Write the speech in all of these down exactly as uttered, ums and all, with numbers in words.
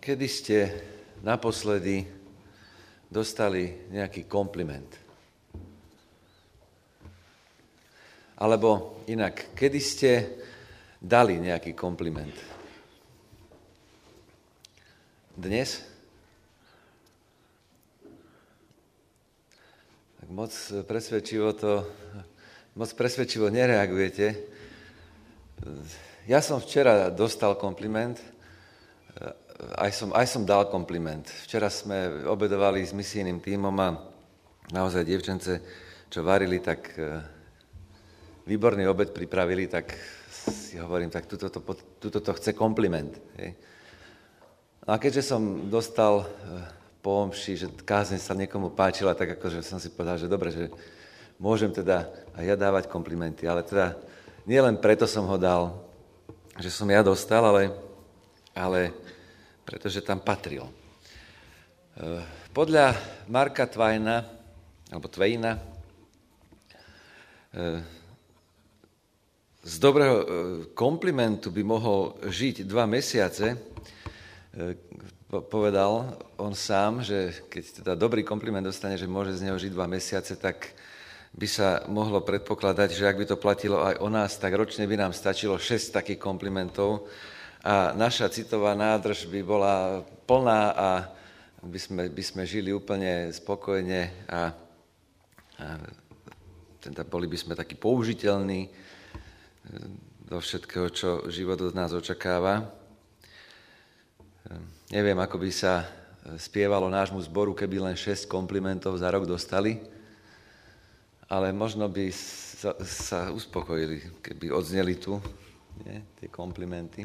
Kedy ste naposledy dostali nejaký kompliment? Alebo inak, kedy ste dali nejaký kompliment? Dnes? Tak moc presvedčivo to, moc presvedčivo nereagujete. Ja som včera dostal kompliment, Aj som, aj som dal kompliment. Včera sme obedovali s misijným tímom a naozaj dievčence, čo varili, tak výborný obed pripravili, tak si hovorím, tak tuto to, tuto to chce kompliment. Hej. A keďže som dostal po omši, že kázeň sa niekomu páčila, tak akože som si povedal, že dobre, že môžem teda aj ja dávať komplimenty, ale teda nie len preto som ho dal, že som ja dostal, ale, ale pretože tam patril. Podľa Marka Twaina, alebo Twaina, z dobrého komplimentu by mohol žiť dva mesiace. Povedal on sám, že keď teda dobrý kompliment dostane, že môže z neho žiť dva mesiace, tak by sa mohlo predpokladať, že ak by to platilo aj o nás, tak ročne by nám stačilo šesť takých komplimentov, a naša citová nádrž by bola plná a by sme, by sme žili úplne spokojne a, a teda boli by sme takí použiteľní do všetkého, čo život od nás očakáva. Neviem, ako by sa spievalo nášmu zboru, keby len šesť komplimentov za rok dostali, ale možno by sa, sa uspokojili, keby odzneli tu, nie, tie komplimenty.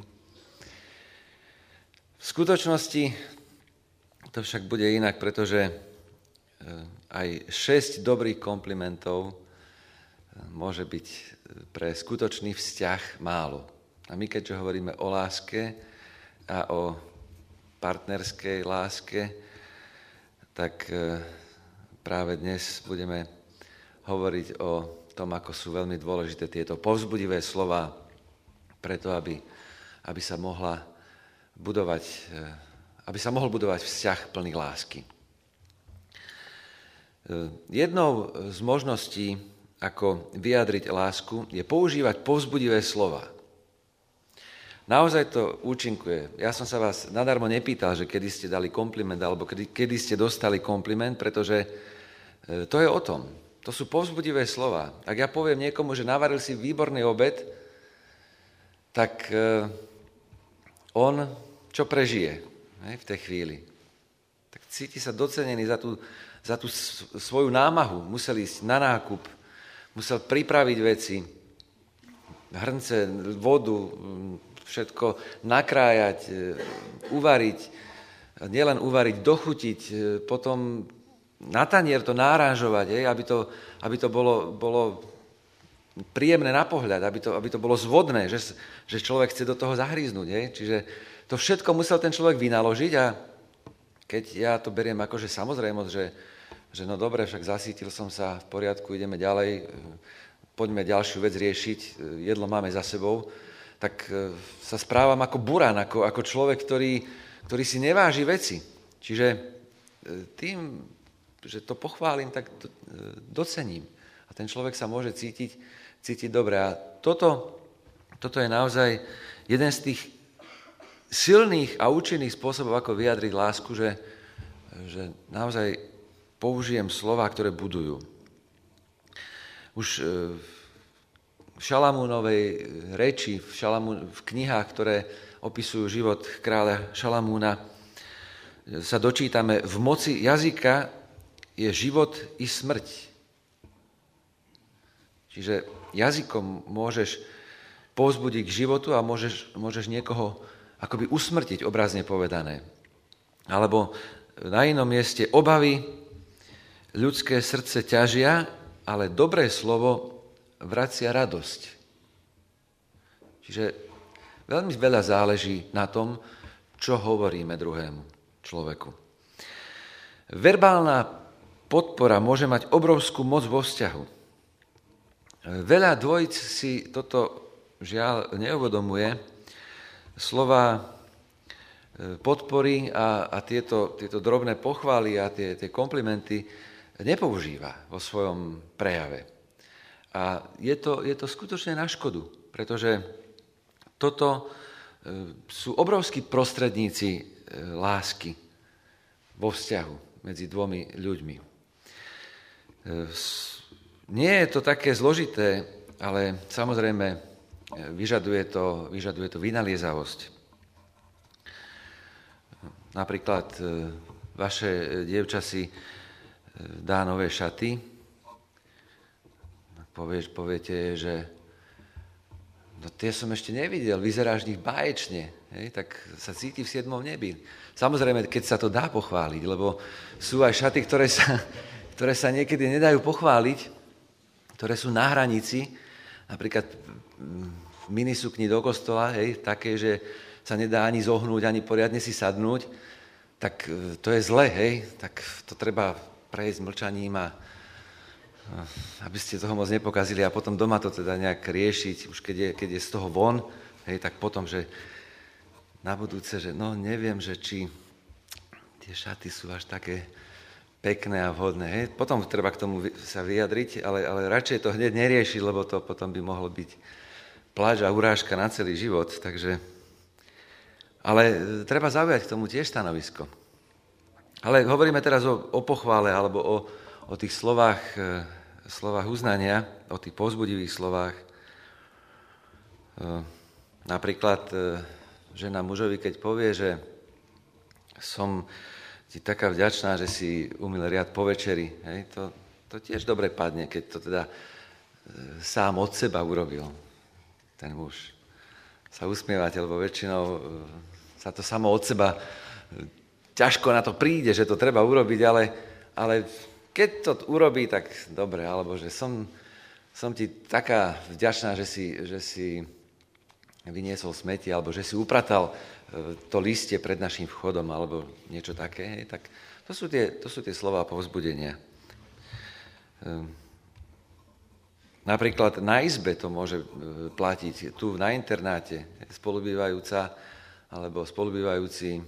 V skutočnosti to však bude inak, pretože aj šesť dobrých komplimentov môže byť pre skutočný vzťah málo. A my, keďže hovoríme o láske a o partnerskej láske, tak práve dnes budeme hovoriť o tom, ako sú veľmi dôležité tieto povzbudivé slová, preto aby, aby sa mohla budovať, aby sa mohol budovať vzťah plný lásky. Jednou z možností, ako vyjadriť lásku, je používať povzbudivé slova. Naozaj to účinkuje. Ja som sa vás nadarmo nepýtal, že kedy ste dali kompliment, alebo kedy, kedy ste dostali kompliment, pretože to je o tom. To sú povzbudivé slova. Ak ja poviem niekomu, že navaril si výborný obed, tak on čo prežije, hej, v tej chvíli. Tak cíti sa docenený za tú, za tú svoju námahu. Musel ísť na nákup, musel pripraviť veci, hrnce, vodu, všetko nakrájať, uvariť, nielen uvariť, dochutiť, potom na tanier to nárážovať, hej, aby to, aby to bolo, bolo príjemné na pohľad, aby to, aby to bolo zvodné, že, že človek chce do toho zahríznúť. Hej. Čiže to všetko musel ten človek vynaložiť a keď ja to beriem ako, že samozrejmosť, že, že no dobre, však zasítil som sa, v poriadku, ideme ďalej, poďme ďalšiu vec riešiť, jedlo máme za sebou, tak sa správam ako buran, ako, ako človek, ktorý, ktorý si neváži veci. Čiže tým, že to pochválim, tak to docením. A ten človek sa môže cítiť, cítiť dobre. A toto, toto je naozaj jeden z tých silných a účinných spôsobov, ako vyjadriť lásku, že, že naozaj použijem slová, ktoré budujú. Už v Šalamúnovej reči, v, Šalamún, v knihách, ktoré opisujú život kráľa Šalamúna, sa dočítame, v moci jazyka je život i smrť. Čiže jazykom môžeš povzbudiť k životu a môžeš, môžeš niekoho akoby usmrtiť, obrazne povedané. Alebo na inom mieste obavy ľudské srdce ťažia, ale dobré slovo vracia radosť. Čiže veľmi veľa záleží na tom, čo hovoríme druhému človeku. Verbálna podpora môže mať obrovskú moc vo vzťahu. Veľa dvojic si toto žiaľ neuvedomuje. Slova podpory a, a tieto, tieto drobné pochvály a tie, tie komplimenty nepoužíva vo svojom prejave. A je to, je to skutočne na škodu, pretože toto sú obrovskí prostredníci lásky vo vzťahu medzi dvomi ľuďmi. Nie je to také zložité, ale samozrejme vyžaduje to, vyžaduje to vynaliezavosť. Napríklad vaše dievča si dá nové šaty, povieš, poviete, že no tie som ešte nevidel, vyzeráš v nich báječne, hej, tak sa cíti v siedmom nebi. Samozrejme, keď sa to dá pochváliť, lebo sú aj šaty, ktoré sa ktoré sa niekedy nedajú pochváliť, ktoré sú na hranici, napríklad minisukni do kostola, hej, také, že sa nedá ani zohnúť, ani poriadne si sadnúť, tak to je zle, hej, tak to treba prejsť mlčaním a aby ste toho moc nepokazili a potom doma to teda nejak riešiť, už keď je, keď je z toho von, hej, tak potom, že na budúce, že no neviem, že či tie šaty sú až také pekné a vhodné. Hej. Potom treba k tomu sa vyjadriť, ale, ale radšej to hneď neriešiť, lebo to potom by mohlo byť pláč a urážka na celý život. Takže, ale treba zaujať k tomu tiež stanovisko. Ale hovoríme teraz o, o pochvále alebo o, o tých slovách, slovách uznania, o tých povzbudivých slovách. Napríklad žena mužovi, keď povie, že som ti taká vďačná, že si umyl riad po večeri. Hej, to, to tiež dobre padne, keď to teda e, sám od seba urobil ten muž. Sa usmievate, lebo väčšinou e, sa to samo od seba e, ťažko na to príde, že to treba urobiť, ale, ale keď to urobí, tak dobre, alebo že som, som ti taká vďačná, že si, že si vyniesol smeti, alebo že si upratal to listie pred našim vchodom, alebo niečo také, hej, tak to sú tie, to sú tie slová povzbudenia. Ehm, napríklad na izbe to môže platiť, tu na internáte, spolubývajúca alebo spolubývajúci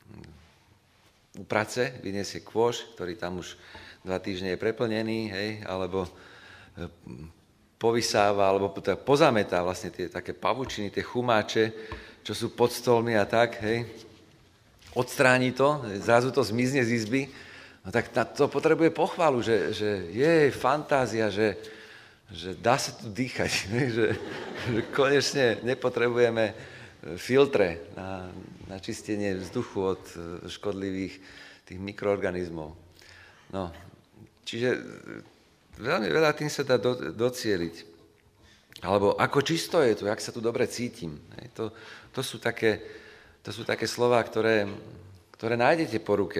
uprace, vyniesie kôš, ktorý tam už dva týždne je preplnený, hej, alebo povysáva, alebo pozametá vlastne tie také pavučiny, tie chumáče, čo sú pod stolmi a tak, hej, odstráni to, zrazu to zmizne z izby, no tak na to potrebuje pochvalu, že, že je fantázia, že, že dá sa tu dýchať, že, že konečne nepotrebujeme filtre na, na čistenie vzduchu od škodlivých tých mikroorganizmov. No, čiže veľmi veľa tým sa dá do, docieliť. Alebo ako čisto je tu, jak sa tu dobre cítim. To, to, sú, také, to sú také slová, ktoré, ktoré nájdete po ruke.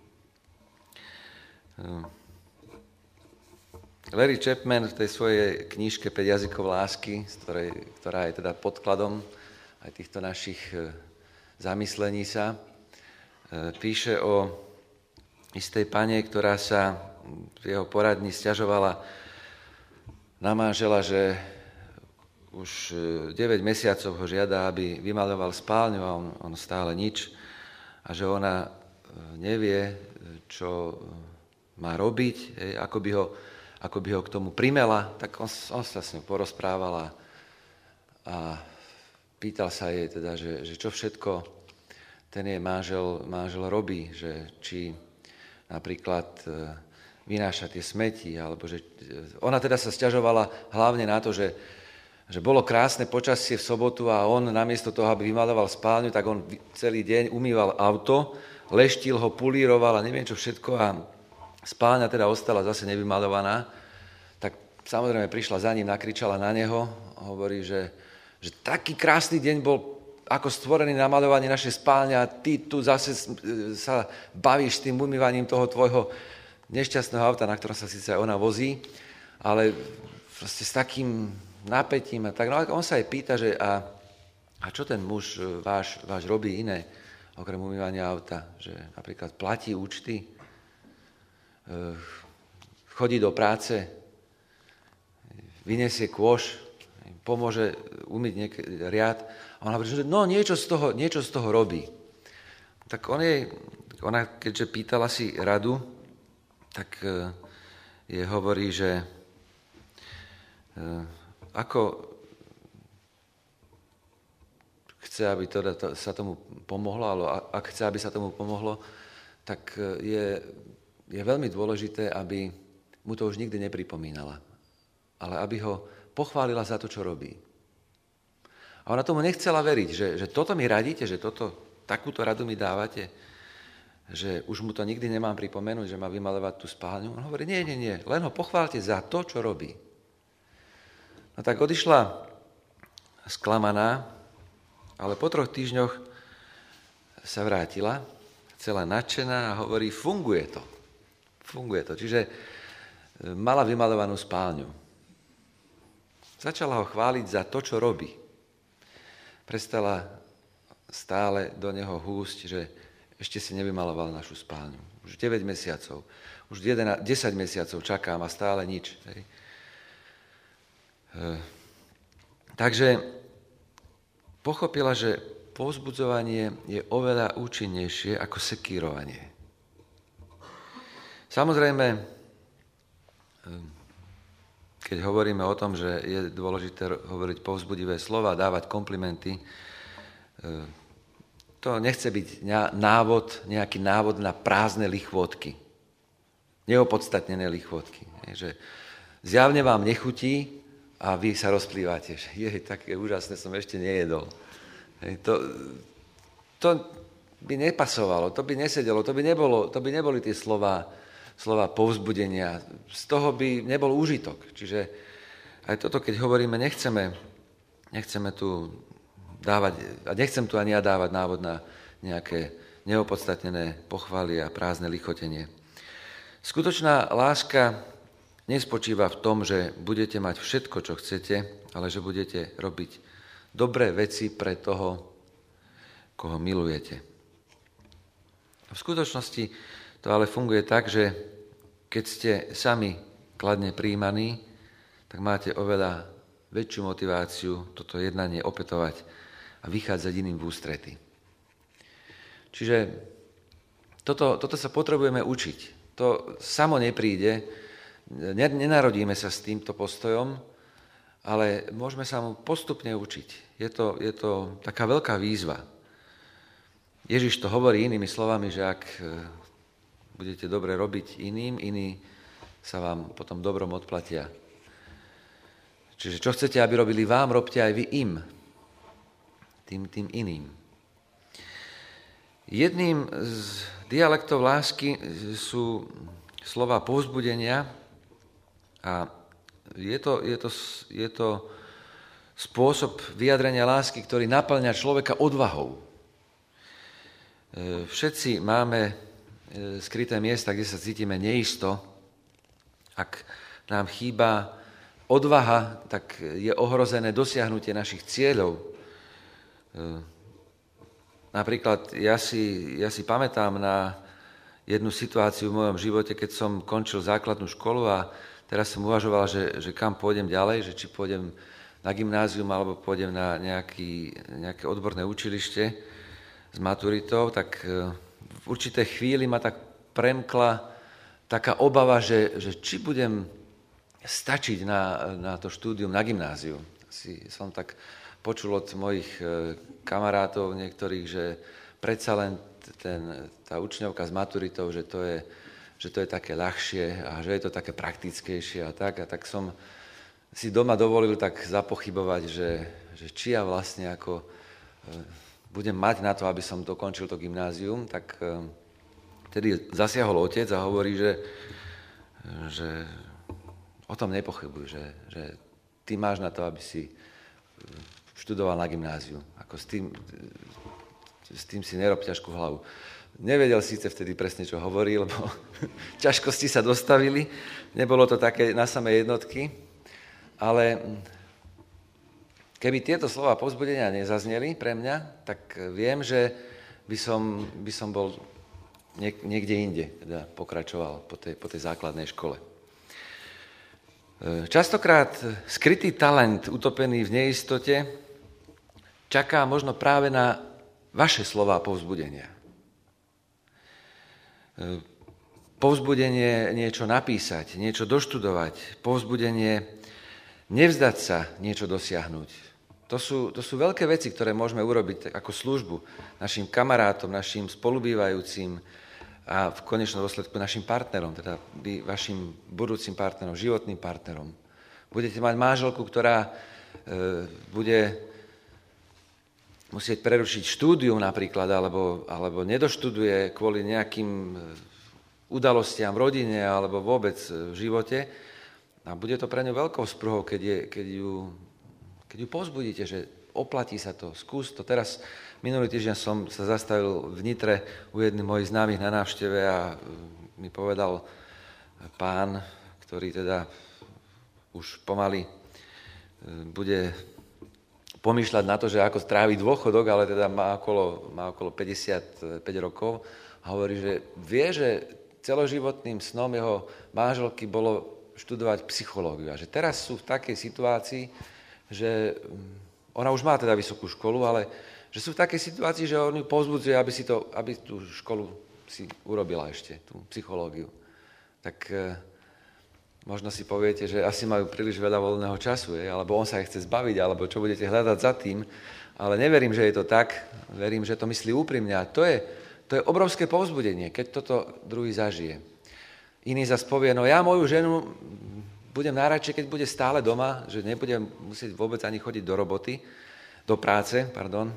Larry Chapman v tej svojej knižke päť jazykov lásky, z ktorej, ktorá je teda podkladom aj týchto našich zamyslení sa, píše o istej pane, ktorá sa v jeho poradni sťažovala na manžela, že už deväť mesiacov ho žiada, aby vymaloval spálňu a on, on stále nič. A že ona nevie, čo má robiť, hej, ako, by ho, ako by ho k tomu primela. Tak on, on sa s ňou porozprával a, a pýtal sa jej teda, že, že čo všetko ten jej manžel, manžel robí, že či napríklad vynáša tie smeti, alebo že ona teda sa sťažovala hlavne na to, že že bolo krásne počasie v sobotu a on namiesto toho, aby vymaloval spálňu, tak on celý deň umýval auto, leštil ho, pulíroval a neviem čo všetko a spálňa teda ostala zase nevymalovaná. Tak samozrejme prišla za ním, nakričala na neho, hovorí, že, že taký krásny deň bol ako stvorený na maľovanie našej spálne a ty tu zase sa bavíš s tým umývaním toho tvojho nešťastného auta, na ktorom sa síce aj ona vozí, ale proste s takým napätím a tak. No a on sa aj pýta, že a, a čo ten muž váš, váš robí iné, okrem umývania auta? Že napríklad platí účty, chodí do práce, vyniesie kôš, pomôže umyť niek- riad. A on hovorí, že no niečo z toho, niečo z toho robí. tak on jej, ona keďže pýtala si radu, tak jej hovorí, že ako chce, aby to, to, sa tomu pomohlo, alebo ak chce, aby sa tomu pomohlo, tak je, je veľmi dôležité, aby mu to už nikdy nepripomínala, ale aby ho pochválila za to, čo robí. A ona tomu nechcela veriť, že, že toto mi radíte, že toto, takúto radu mi dávate, že už mu to nikdy nemám pripomenúť, že má vymalovať tú spálňu. On hovorí, nie, nie, nie, len ho pochválte za to, čo robí. No tak odišla sklamaná, ale po troch týždňoch sa vrátila, celá nadšená a hovorí, funguje to. Funguje to. Čiže mala vymalovanú spálňu. Začala ho chváliť za to, čo robí. Prestala stále do neho húsť, že ešte si nevymaloval našu spálňu. Už deväť mesiacov, už jedenásť, desať mesiacov čakám a stále nič. Hej. E, takže pochopila, že povzbudzovanie je oveľa účinnejšie ako sekírovanie. Samozrejme, keď hovoríme o tom, že je dôležité hovoriť povzbudivé slova, dávať komplimenty, to nechce byť návod, nejaký návod na prázdne lichvotky, neopodstatnené lichvotky. Že zjavne vám nechutí a vy sa rozplývate, že je také úžasné, som ešte nejedol. To, to by nepasovalo, to by nesedelo, to by, nebolo, to by neboli tie slová, slova povzbudenia. Z toho by nebol úžitok. Čiže aj toto, keď hovoríme, nechceme, nechceme tu dávať, a nechcem tu ani ja dávať návod na nejaké neopodstatnené pochvaly a prázdne lichotenie. Skutočná láska nespočíva v tom, že budete mať všetko, čo chcete, ale že budete robiť dobré veci pre toho, koho milujete. V skutočnosti to ale funguje tak, že keď ste sami kladne prijímaní, tak máte oveľa väčšiu motiváciu toto jednanie opätovať a vychádzať iným v ústrety. Čiže toto, toto sa potrebujeme učiť. To samo nepríde, nenarodíme sa s týmto postojom, ale môžeme sa mu postupne učiť. Je to, je to taká veľká výzva. Ježiš to hovorí inými slovami, že ak budete dobre robiť iným, iní sa vám potom dobrom odplatia. Čiže čo chcete, aby robili vám, robte aj vy im. Tým, tým iným. Jedným z dialektov lásky sú slova povzbudenia a je to, je to, je to spôsob vyjadrenia lásky, ktorý naplňa človeka odvahou. Všetci máme skryté miesta, kde sa cítime neisto. Ak nám chýba odvaha, tak je ohrozené dosiahnutie našich cieľov. Napríklad ja si, ja si pamätám na jednu situáciu v mojom živote, keď som končil základnú školu a teraz som uvažoval, že, že kam pôjdem ďalej, že či pôjdem na gymnázium alebo pôjdem na nejaký, nejaké odborné učilište s maturitou, tak v určitej chvíli ma tak premkla taká obava, že, že či budem stačiť na, na to štúdium na gymnáziu. Si som tak počul od mojich kamarátov niektorých, že predsa len ten, tá učňovka s maturitou, že to, je, že to je také ľahšie a že je to také praktickejšie a tak. A tak som si doma dovolil tak zapochybovať, že, že či ja vlastne ako budem mať na to, aby som dokončil to gymnázium, tak vtedy zasiahol otec a hovorí, že, že o tom nepochybuj, že, že ty máš na to, aby si študoval na gymnáziu. Ako s tým, s tým si nerob ťažkú hlavu. Nevedel síce vtedy presne, čo hovorí, lebo ťažkosti sa dostavili. Nebolo to také na samé jednotky, ale keby tieto slova povzbudenia nezazneli pre mňa, tak viem, že by som, by som bol niekde inde, teda pokračoval po tej, po tej základnej škole. Častokrát skrytý talent utopený v neistote čaká možno práve na vaše slová povzbudenia. povzbudenie niečo napísať, niečo doštudovať, povzbudenie nevzdať sa niečo dosiahnuť. To sú, to sú veľké veci, ktoré môžeme urobiť ako službu našim kamarátom, našim spolubývajúcim a v konečnom dôsledku našim partnerom, teda vašim budúcim partnerom, životným partnerom. Budete mať manželku, ktorá e, bude musieť prerušiť štúdium napríklad, alebo, alebo nedoštuduje kvôli nejakým udalostiam v rodine alebo vôbec v živote. A bude to pre ňu veľkou sprúhou, keď, je, keď, ju, keď ju povzbudíte, že oplatí sa to, skús to. Teraz minulý týždeň som sa zastavil v Nitre u jedných mojich známych na návšteve a mi povedal pán, ktorý teda už pomaly bude pomýšľať na to, že ako stráviť dôchodok, ale teda má okolo, má okolo päťdesiatpäť rokov a hovorí, že vie, že celoživotným snom jeho manželky bolo študovať psychológiu. A že teraz sú v takej situácii, že ona už má teda vysokú školu, ale že sú v takej situácii, že on ju povzbudzuje, aby, si to, aby tú školu si urobila ešte, tú psychológiu. Tak e, možno si poviete, že asi majú príliš veľa voľného času, je, alebo on sa ich chce zbaviť, alebo čo budete hľadať za tým, ale neverím, že je to tak, verím, že to myslí úprimne a to je, to je obrovské povzbudenie, keď toto druhý zažije. Iný zas povie, no ja moju ženu budem najradšej, keď bude stále doma, že nebudem musieť vôbec ani chodiť do roboty, do práce, pardon.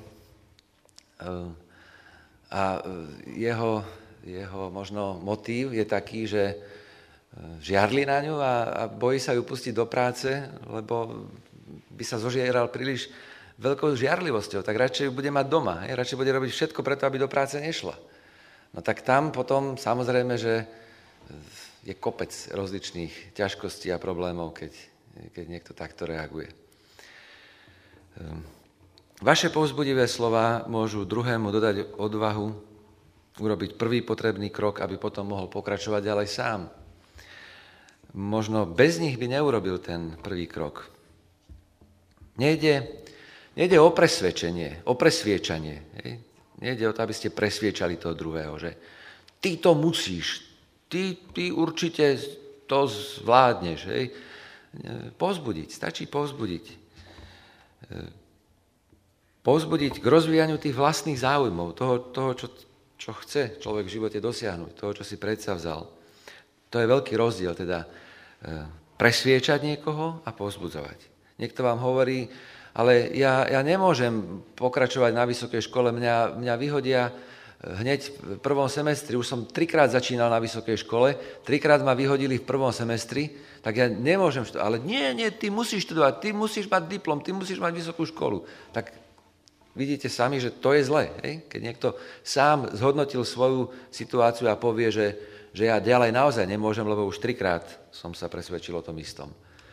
A jeho, jeho možno motív je taký, že žiarli na ňu a, a bojí sa ju pustiť do práce, lebo by sa zožieral príliš veľkou žiarlivosťou, tak radšej ju bude mať doma, hej? Radšej bude robiť všetko preto, aby do práce nešla. No tak tam potom samozrejme, že je kopec rozličných ťažkostí a problémov, keď, keď niekto takto reaguje. Vaše povzbudivé slova môžu druhému dodať odvahu urobiť prvý potrebný krok, aby potom mohol pokračovať ďalej sám. Možno bez nich by neurobil ten prvý krok. Nejde, nejde o presvedčenie, o presviečanie. Hej? Nejde o to, aby ste presviečali toho druhého, že ty to musíš, ty, ty určite to zvládneš. Hej? Povzbudiť, stačí povzbudiť. Povzbudiť k rozvíjaniu tých vlastných záujmov, toho, toho čo, čo chce človek v živote dosiahnuť, toho, čo si predsavzal. To je veľký rozdiel, teda presviečať niekoho a povzbudzovať. Niekto vám hovorí, ale ja, ja nemôžem pokračovať na vysokej škole, mňa, mňa vyhodia hneď v prvom semestri, už som trikrát začínal na vysokej škole, trikrát ma vyhodili v prvom semestri, tak ja nemôžem študovať. Ale nie, nie, ty musíš študovať, ty musíš mať diplom, ty musíš mať vysokú školu. Tak vidíte sami, že to je zle. Hej? Keď niekto sám zhodnotil svoju situáciu a povie, že, že ja ďalej naozaj nemôžem, lebo už trikrát som sa presvedčil o tom istom.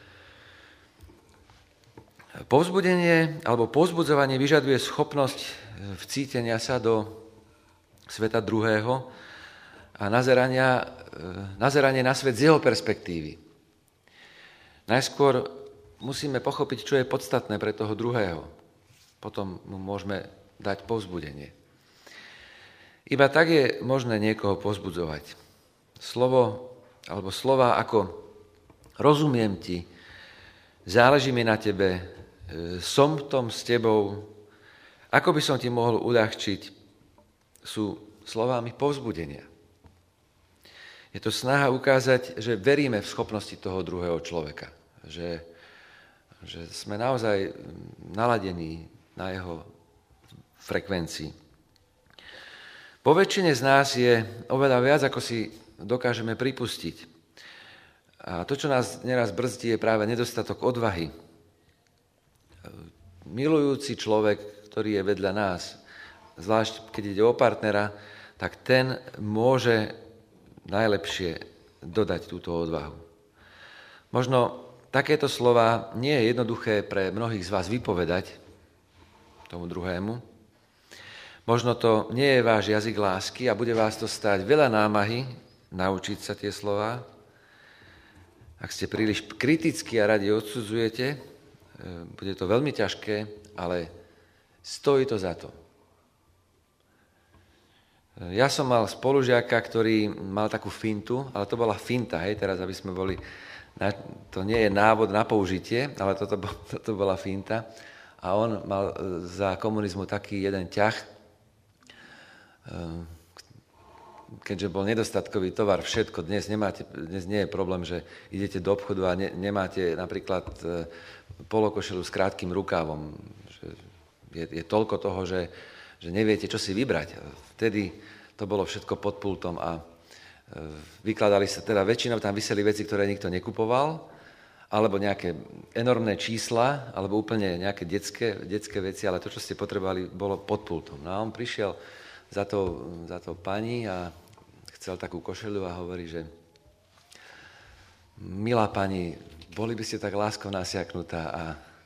Povzbudenie alebo povzbudzovanie vyžaduje schopnosť vcítenia sa do sveta druhého a nazerania, nazeranie na svet z jeho perspektívy. Najskôr musíme pochopiť, čo je podstatné pre toho druhého. Potom mu môžeme dať povzbudenie. Iba tak je možné niekoho povzbudzovať. Slovo alebo slova ako rozumiem ti, záleží mi na tebe, som v tom s tebou, ako by som ti mohol uľahčiť, sú slovami povzbudenia. Je to snaha ukázať, že veríme v schopnosti toho druhého človeka, že, že sme naozaj naladení na jeho frekvencii. Po väčšine z nás je oveľa viac, ako si dokážeme pripustiť. A to, čo nás neraz brzdí, je práve nedostatok odvahy. Milujúci človek, ktorý je vedľa nás, zvlášť keď ide o partnera, tak ten môže najlepšie dodať túto odvahu. Možno takéto slova nie je jednoduché pre mnohých z vás vypovedať tomu druhému. Možno to nie je váš jazyk lásky a bude vás to stáť veľa námahy naučiť sa tie slová. Ak ste príliš kritickí a radi odsudzujete, bude to veľmi ťažké, ale stojí to za to. Ja som mal spolužiaka, ktorý mal takú fintu, ale to bola finta, hej, teraz, aby sme boli, na, to nie je návod na použitie, ale toto, toto bola finta. A on mal za komunizmu taký jeden ťah, keďže bol nedostatkový tovar, všetko, dnes, nemáte, dnes nie je problém, že idete do obchodu a ne, nemáte napríklad polokošelu s krátkym rukávom. Je, je toľko toho, že, že neviete, čo si vybrať. Vtedy to bolo všetko pod pultom a vykladali sa, teda väčšinou tam viseli veci, ktoré nikto nekupoval, alebo nejaké enormné čísla, alebo úplne nejaké detské, detské veci, ale to, čo ste potrebovali, bolo pod pultom. No a on prišiel za tou, za tou pani a chcel takú košeľu a hovorí, že milá pani, boli by ste tak láskov nasiaknutá a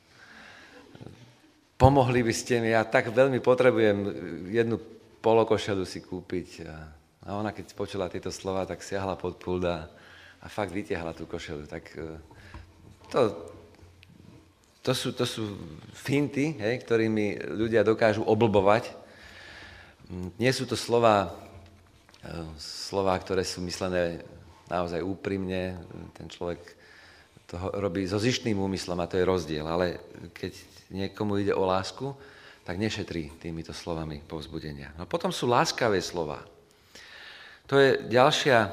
pomohli by ste mi, ja tak veľmi potrebujem jednu polokošelu si kúpiť. A ona, keď počula tieto slova, tak siahla pod pult a, a fakt vytiahla tú košelu. Tak to, to, sú, to sú finty, hej, ktorými ľudia dokážu oblbovať. Nie sú to slova, slova, ktoré sú myslené naozaj úprimne. Ten človek to robí so zištným úmyslom a to je rozdiel. Ale keď niekomu ide o lásku, tak nešetrí týmito slovami povzbudenia. No potom sú láskavé slova. To je ďalšia,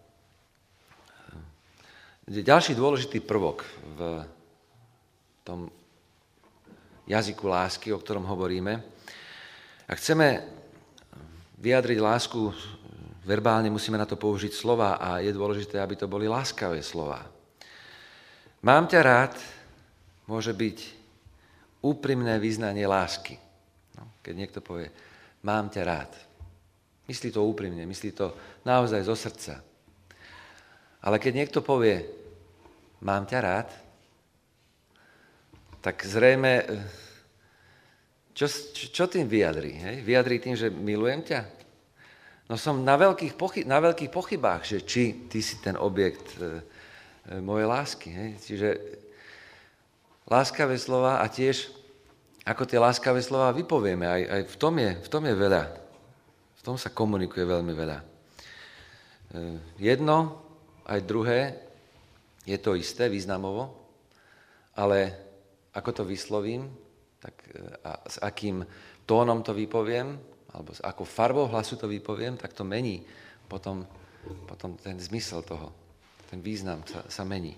ďalší dôležitý prvok v tom jazyku lásky, o ktorom hovoríme. Ak chceme vyjadriť lásku verbálne, musíme na to použiť slova a je dôležité, aby to boli láskavé slova. Mám ťa rád môže byť úprimné vyznanie lásky. No, keď niekto povie, mám ťa rád. Myslí to úprimne, myslí to naozaj zo srdca. Ale keď niekto povie, mám ťa rád, tak zrejme, čo, čo tým vyjadrí? Hej? Vyjadrí tým, že milujem ťa? No som na veľkých, pochy- na veľkých pochybách, že či ty si ten objekt e, e, mojej lásky. Hej? Čiže láskavé slova a tiež, ako tie láskavé slova vypovieme, aj, aj v, tom je, v tom je veľa. V tom sa komunikuje veľmi veľa. Jedno, aj druhé, je to isté významovo, ale ako to vyslovím, tak a s akým tónom to vypoviem, alebo s akou farbou hlasu to vypoviem, tak to mení potom, potom ten zmysel toho, ten význam sa, sa mení.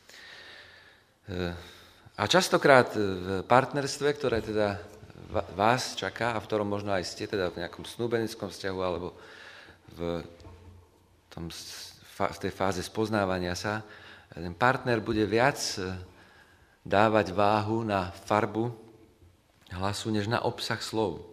A častokrát v partnerstve, ktoré teda vás čaká a v ktorom možno aj ste, teda v nejakom snúbenickom vzťahu alebo v, tom, v tej fáze spoznávania sa, ten partner bude viac dávať váhu na farbu hlasu, než na obsah slov.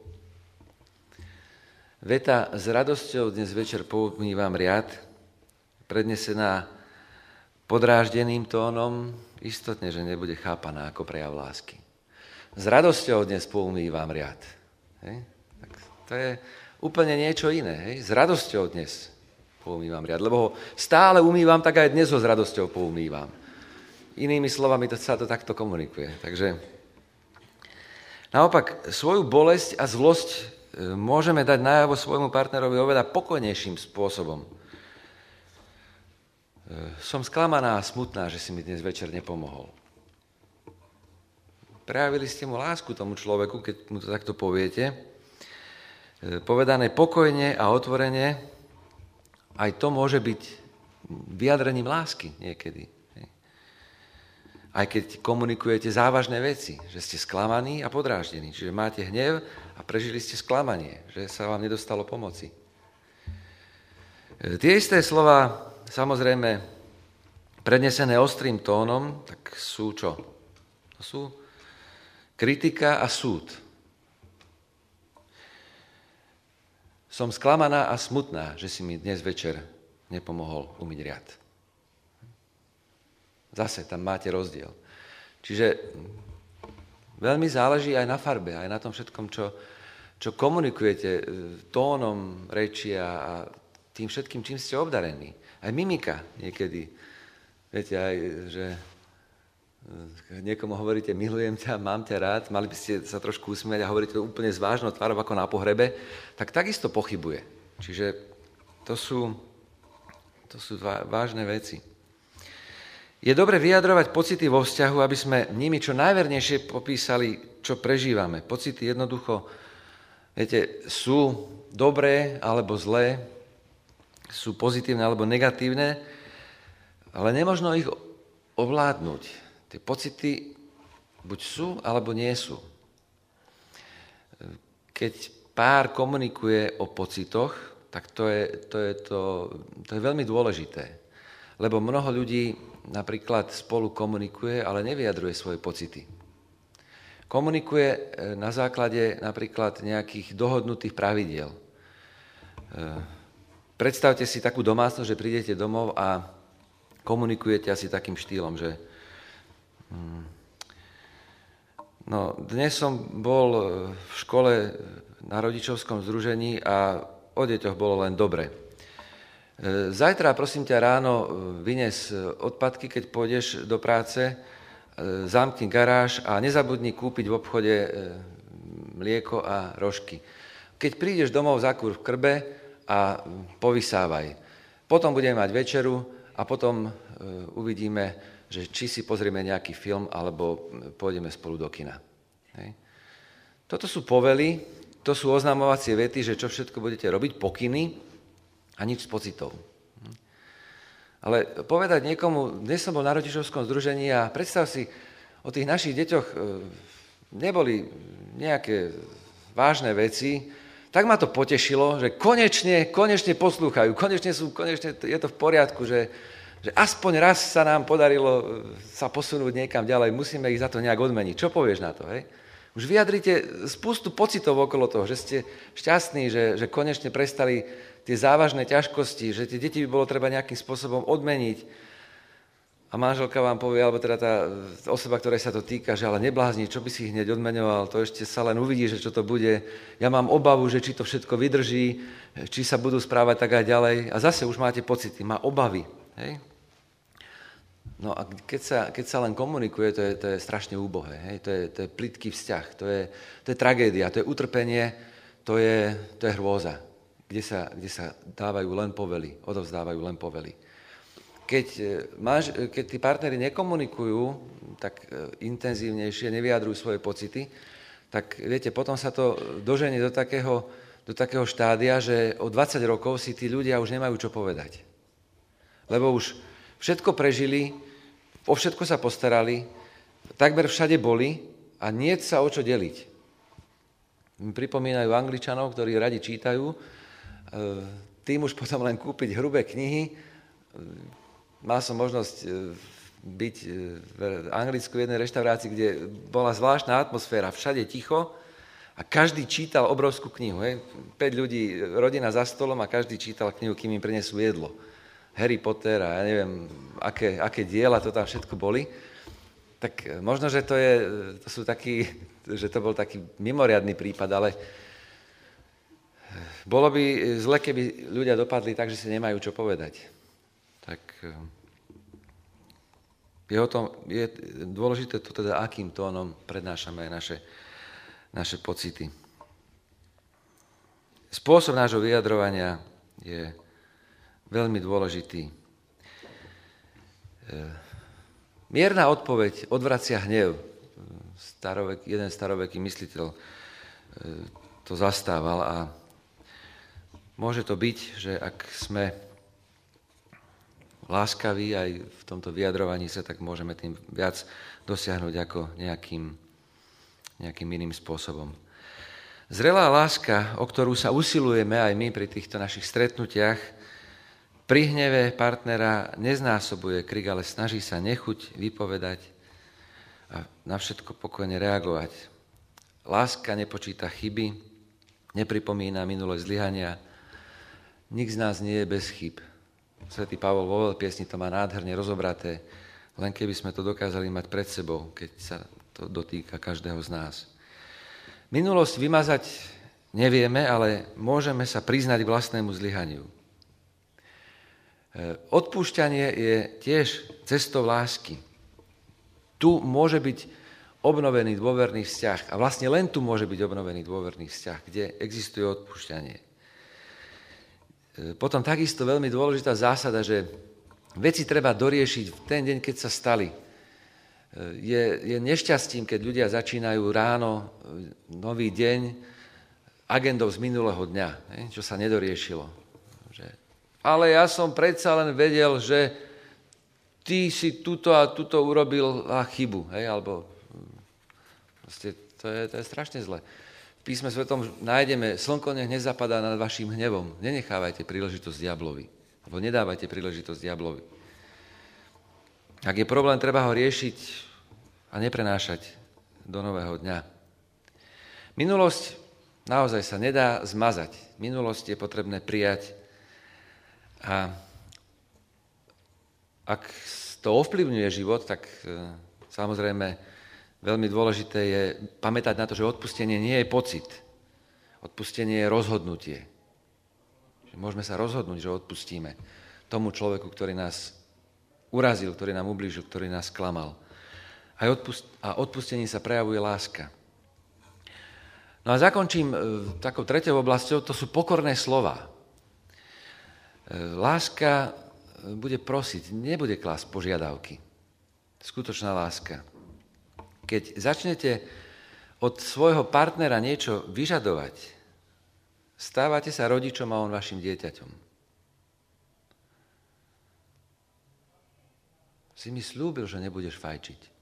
Veta s radosťou dnes večer poumývam riad, prednesená podráždeným tónom, istotne, že nebude chápaná ako prejav lásky. S radosťou dnes poumývam riad. Hej? Tak to je úplne niečo iné. Hej? S radosťou dnes poumývam riad, lebo ho stále umývam, tak aj dnes ho s radosťou poumývam. Inými slovami to sa to takto komunikuje. Takže naopak, svoju bolesť a zlosť môžeme dať najavo svojmu partnerovi oveľa pokojnejším spôsobom. Som sklamaná a smutná, že si mi dnes večer nepomohol. Prejavili ste mu lásku tomu človeku, keď mu to takto poviete. Povedané pokojne a otvorene, aj to môže byť vyjadrením lásky niekedy. Aj keď komunikujete závažné veci, že ste sklamaní a podráždení, čiže máte hnev a prežili ste sklamanie, že sa vám nedostalo pomoci. Tie isté slova, samozrejme, prednesené ostrým tónom, tak sú čo? To sú kritika a súd. Som sklamaná a smutná, že si mi dnes večer nepomohol umyť riad. Zase tam máte rozdiel. Čiže veľmi záleží aj na farbe, aj na tom všetkom, čo, čo komunikujete tónom reči a tým všetkým, čím ste obdarení. Aj mimika niekedy. Viete, aj, že niekomu hovoríte, milujem ťa, mám ťa rád, mali by ste sa trošku usmiať a hovoríte to úplne s vážnou tvárou ako na pohrebe, tak takisto pochybuje. Čiže to sú, to sú vážne veci. Je dobre vyjadrovať pocity vo vzťahu, aby sme nimi čo najvernejšie popísali, čo prežívame. Pocity jednoducho, viete, sú dobré alebo zlé, sú pozitívne alebo negatívne, ale nemožno ich ovládnuť. Tie pocity buď sú, alebo nie sú. Keď pár komunikuje o pocitoch, tak to je, to je, to, to je veľmi dôležité. Lebo mnoho ľudí napríklad spolu komunikuje, ale nevyjadruje svoje pocity. Komunikuje na základe napríklad nejakých dohodnutých pravidiel. Predstavte si takú domácnosť, že prídete domov a komunikujete asi takým štýlom, že no, dnes som bol v škole na rodičovskom združení a o deťoch bolo len dobre. Zajtra, prosím ťa, ráno vynes odpadky, keď pôjdeš do práce, zamkni garáž a nezabudni kúpiť v obchode mlieko a rožky. Keď prídeš domov, zakúr v krbe a povysávaj. Potom budeme mať večeru a potom uvidíme, že či si pozrieme nejaký film alebo pôjdeme spolu do kina. Hej. Toto sú povely, to sú oznamovacie vety, že čo všetko budete robiť, pokyny, a nič s pocitov. Ale povedať niekomu, dnes som bol na rodičovskom združení a predstav si, o tých našich deťoch neboli nejaké vážne veci, tak ma to potešilo, že konečne, konečne poslúchajú, konečne, sú, konečne je to v poriadku, že, že aspoň raz sa nám podarilo sa posunúť niekam ďalej, musíme ich za to nejak odmeniť. Čo povieš na to, hej? Už vyjadrite spustu pocitov okolo toho, že ste šťastní, že, že konečne prestali tie závažné ťažkosti, že tie deti by bolo treba nejakým spôsobom odmeniť. A manželka vám povie, alebo teda tá osoba, ktorej sa to týka, že ale neblázni, čo by si ich hneď odmenoval, to ešte sa len uvidí, že čo to bude. Ja mám obavu, že či to všetko vydrží, či sa budú správať tak aj ďalej. A zase už máte pocity, má obavy. Hej? No a keď sa, keď sa len komunikuje, to je, to je strašne úbohé. Hej? To je, to je plytký vzťah, to je, to je tragédia, to je utrpenie, to je, to je hrôza. Kde sa, kde sa dávajú len povely, odovzdávajú len povely. Keď, máš, keď tí partneri nekomunikujú tak intenzívnejšie, nevyjadrujú svoje pocity, tak viete, potom sa to doženie do takého, do takého štádia, že o dvadsať rokov si tí ľudia už nemajú čo povedať. Lebo už všetko prežili, o všetko sa postarali, takmer všade boli a nie sa o čo deliť. Mi pripomínajú Angličanov, ktorí radi čítajú, tým už potom len kúpiť hrubé knihy. Mal som možnosť byť v Anglicku v jednej reštaurácii, kde bola zvláštna atmosféra, všade ticho a každý čítal obrovskú knihu. Hej. päť ľudí, rodina za stolom a každý čítal knihu, kým im prinesú jedlo. Harry Potter a ja neviem, aké, aké diela to tam všetko boli. Tak možno, že to, je, to sú taký, že to bol taký mimoriadny prípad, ale bolo by zle, keby ľudia dopadli tak, že si nemajú čo povedať. Tak je, o tom, je dôležité to teda, akým tónom prednášame aj naše, naše pocity. Spôsob nášho vyjadrovania je veľmi dôležitý. Mierna odpoveď odvracia hnev. Starovek, jeden staroveký mysliteľ to zastával a môže to byť, že ak sme láskaví aj v tomto vyjadrovaní sa, tak môžeme tým viac dosiahnuť ako nejakým, nejakým iným spôsobom. Zrelá láska, o ktorú sa usilujeme aj my pri týchto našich stretnutiach, pri hneve partnera neznásobuje krik, ale snaží sa nechuť vypovedať a na všetko pokojne reagovať. Láska nepočíta chyby, nepripomína minulé zlyhania. Nik z nás nie je bez chyb. Svätý Pavol vo veľpiesni to má nádherne rozobraté, len keby sme to dokázali mať pred sebou, keď sa to dotýka každého z nás. Minulosť vymazať nevieme, ale môžeme sa priznať vlastnému zlyhaniu. Odpúšťanie je tiež cestou lásky. Tu môže byť obnovený dôverný vzťah a vlastne len tu môže byť obnovený dôverný vzťah, kde existuje odpúšťanie. Potom takisto veľmi dôležitá zásada, že veci treba doriešiť v ten deň, keď sa stali. Je, je nešťastím, keď ľudia začínajú ráno, nový deň, agendou z minulého dňa, čo sa nedoriešilo. Že, ale ja som predsa len vedel, že ty si tuto a tuto urobil chybu, hej, alebo proste, to, je, to je strašne zle. V písme svetom nájdeme, slnko nech nezapadá nad vašim hnevom, nenechávajte príležitosť diablovi, alebo nedávajte príležitosť diablovi. Ak je problém, treba ho riešiť a neprenášať do nového dňa. Minulosť naozaj sa nedá zmazať. Minulosť je potrebné prijať a ak to ovplyvňuje život, tak samozrejme veľmi dôležité je pamätať na to, že odpustenie nie je pocit. Odpustenie je rozhodnutie. Že môžeme sa rozhodnúť, že odpustíme tomu človeku, ktorý nás urazil, ktorý nám ublížil, ktorý nás klamal. A odpustení sa prejavuje láska. No a zakončím takou treťou oblasťou, to sú pokorné slova. Láska bude prosiť, nebude klásť požiadavky. Skutočná láska. Keď začnete od svojho partnera niečo vyžadovať, stávate sa rodičom a on vašim dieťaťom. Si mi slúbil, že nebudeš fajčiť.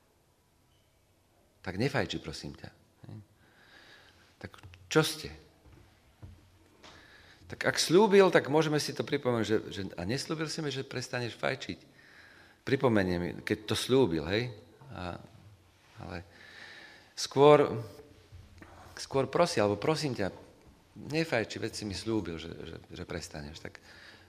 Tak nefajči, prosím ťa. Tak čo ste? Tak ak slúbil, tak môžeme si to pripomenúť, že, že a neslúbil si mi, že prestaneš fajčiť. Pripomeniem mi, keď to slúbil, hej? A, ale skôr, skôr prosi, alebo prosím ťa, nefajči, veď si mi slúbil, že, že, že prestaneš. Tak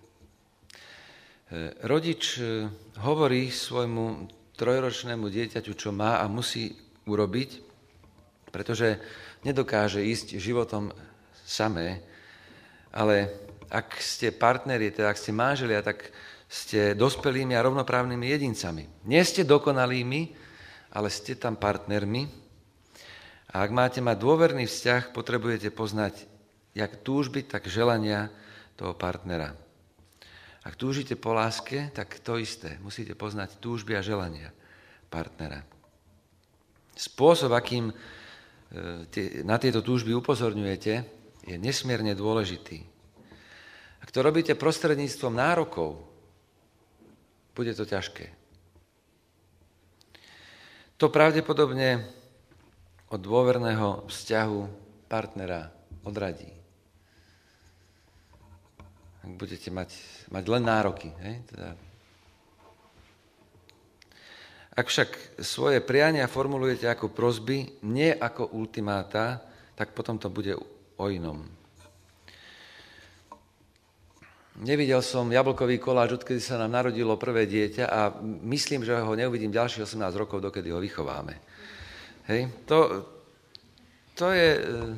rodič hovorí svojmu trojročnému dieťaťu, čo má a musí urobiť, pretože nedokáže ísť životom samé, ale ak ste partneri, teda ak ste manželia, tak ste dospelými a rovnoprávnymi jedincami. Nie ste dokonalými, ale ste tam partnermi. A ak máte mať dôverný vzťah, potrebujete poznať jak túžby, tak želania toho partnera. Ak túžite po láske, tak to isté. Musíte poznať túžby a želania partnera. Spôsob, akým na tieto túžby upozorňujete, je nesmierne dôležitý. Ak to robíte prostredníctvom nárokov, bude to ťažké. To pravdepodobne od dôverného vzťahu partnera odradí. Ak budete mať, mať len nároky. Hej? Teda. Ak však svoje priania formulujete ako prosby, nie ako ultimáta, tak potom to bude o inom. Nevidel som jablkový koláč, odkedy sa nám narodilo prvé dieťa a myslím, že ho neuvidím ďalších osemnásť rokov, dokedy ho vychováme. Hej? To, to, je,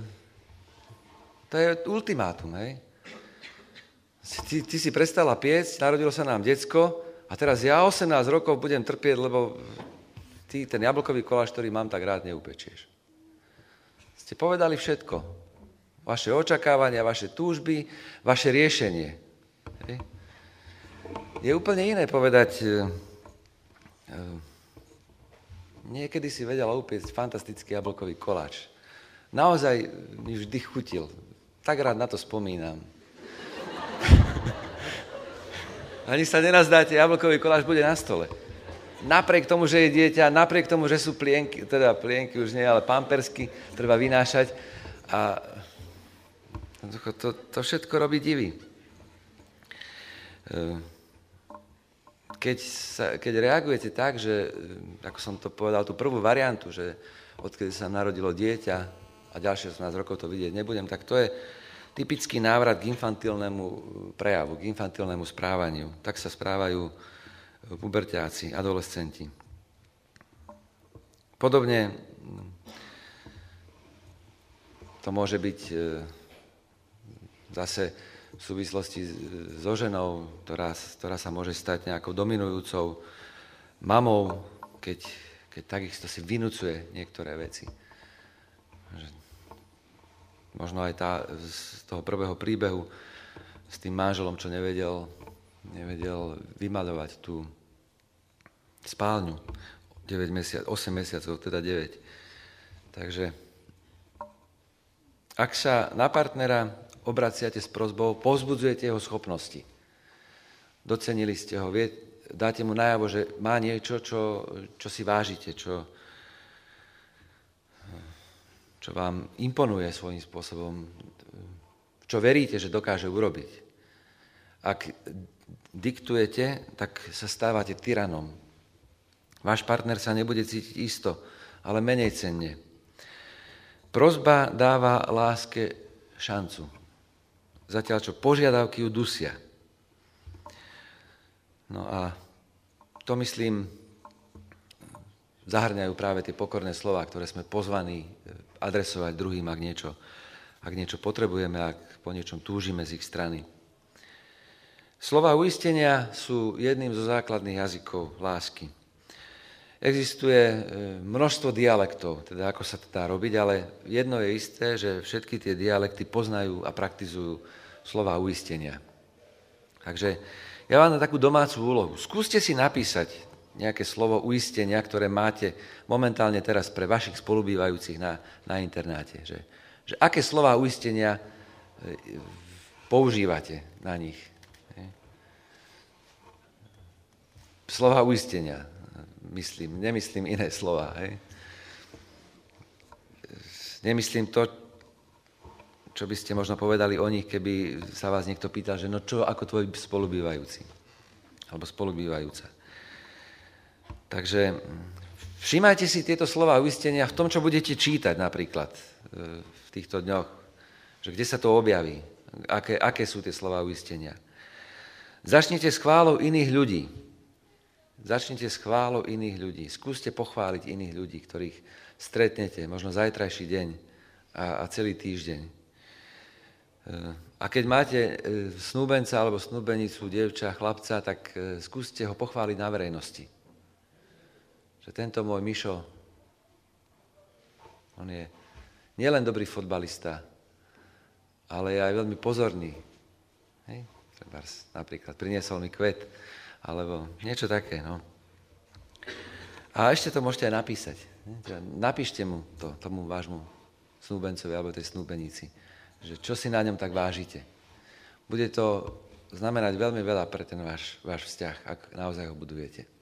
to je ultimátum. Hej? Ty, ty si prestala piecť, narodilo sa nám decko a teraz ja osemnásť rokov budem trpieť, lebo ty ten jablkový koláč, ktorý mám, tak rád neupečieš. Ste povedali všetko. Vaše očakávania, vaše túžby, vaše riešenie. Hej. Je úplne iné povedať, e, e, niekedy si vedela upiecť fantastický jablkový koláč. Naozaj mi vždy chutil. Tak rád na to spomínam. Ani sa nenazdáte, jablkový koláč bude na stole. Napriek tomu, že je dieťa, napriek tomu, že sú plienky, teda plienky už nie, ale pampersky, treba vynášať. A to, to všetko robí divy. Keď, sa, keď reagujete tak, že, ako som to povedal, tú prvú variantu, že odkedy sa narodilo dieťa a ďalšie osemnásť rokov to vidieť nebudem, tak to je typický návrat k infantilnému prejavu, k infantilnému správaniu. Tak sa správajú puberťáci, adolescenti. Podobne to môže byť zase v súvislosti so ženou, ktorá, ktorá sa môže stať nejakou dominujúcou mamou, keď, keď takisto si vynúcuje niektoré veci. Možno aj tá, z toho prvého príbehu s tým manželom, čo nevedel, nevedel vymaľovať tú spálňu. deväť mesiac, osem mesiacov, teda deväť. Takže ak sa na partnera obraciate s prosbou, povzbudzujete jeho schopnosti. Docenili ste ho, vie, dáte mu najavo, že má niečo, čo, čo si vážite, čo, čo vám imponuje svojím spôsobom, čo veríte, že dokáže urobiť. Ak diktujete, tak sa stávate tyranom. Váš partner sa nebude cítiť isto, ale menej cenne. Prosba dáva láske šancu. Zatiaľ, čo požiadavky ju dusia. No a to, myslím, zahrňajú práve tie pokorné slová, ktoré sme pozvaní adresovať druhým, ak niečo, ak niečo potrebujeme, ak po niečom túžime z ich strany. Slová uistenia sú jedným zo základných jazykov lásky. Existuje množstvo dialektov, teda ako sa to dá robiť, ale jedno je isté, že všetky tie dialekty poznajú a praktizujú slová uistenia. Takže ja vám na takú domácu úlohu. Skúste si napísať nejaké slovo uistenia, ktoré máte momentálne teraz pre vašich spolubývajúcich na, na internáte. Že, že aké slová uistenia používate na nich. Slová uistenia. Myslím, nemyslím iné slova. Hej. Nemyslím to, čo by ste možno povedali o nich, keby sa vás niekto pýtal, že no čo ako tvoj spolubývajúci, alebo spolubývajúca. Takže všímajte si tieto slova uistenia v tom, čo budete čítať napríklad v týchto dňoch, že kde sa to objaví, aké, aké sú tie slova uistenia. Začnite s chválou iných ľudí. Začnite s chválou iných ľudí. Skúste pochváliť iných ľudí, ktorých stretnete, možno zajtrajší deň a, a celý týždeň. A keď máte snúbenca alebo snúbenicu, dievča, chlapca, tak skúste ho pochváliť na verejnosti. Že tento môj Mišo, on je nielen dobrý fotbalista, ale je aj veľmi pozorný. Hej? Napríklad priniesol mi kvet, alebo niečo také, no. A ešte to môžete aj napísať. Napíšte mu to, tomu vášmu snúbencovi alebo tej snúbenici, že čo si na ňom tak vážite. Bude to znamenať veľmi veľa pre ten váš, váš vzťah, ak naozaj ho budujete.